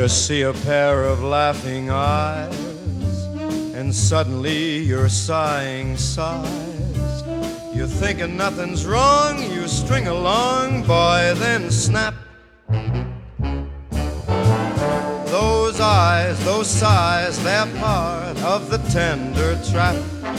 just see a pair of laughing eyes, and suddenly you're sighing sighs. You're thinking nothing's wrong, you string along, boy, then snap. Those eyes, those sighs, they're part of the tender trap.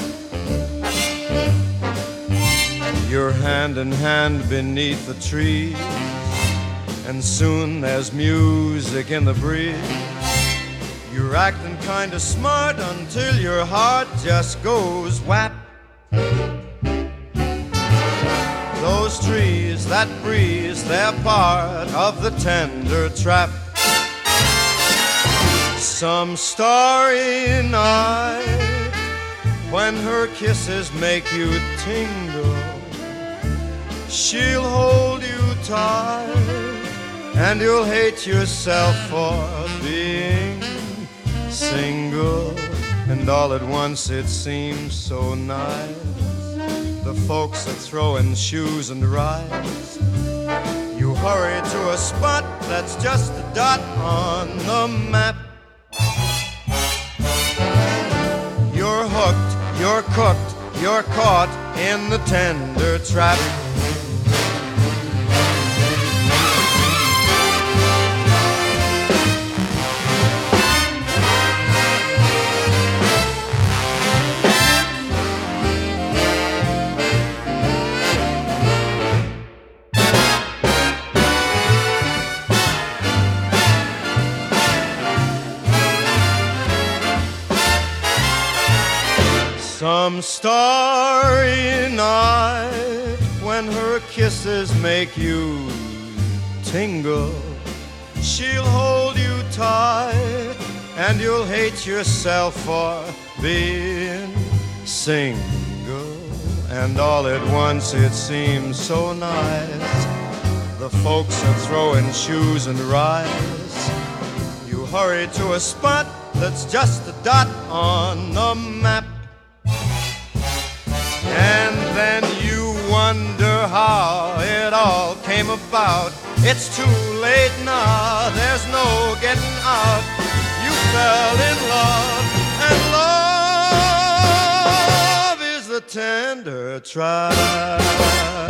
You're hand in hand beneath the trees, and soon there's music in the breeze. You're acting kinda smart until your heart just goes whap. Those trees, that breeze, they're part of the tender trap. Some starry night, when her kisses make you tingle, she'll hold you tight, and you'll hate yourself for being single. And all at once it seems so nice. The folks are throwing shoes and rides. You hurry to a spot that's just a dot on the map. You're hooked, you're cooked, you're caught in the tender trap. Some starry night, when her kisses make you tingle, she'll hold you tight, and you'll hate yourself for being single. And all at once it seems so nice. The folks are throwing shoes and rides. You hurry to a spot that's just a dot on the map. And then you wonder how it all came about. It's too late now, there's no getting out. You fell in love, and love is the tender trap.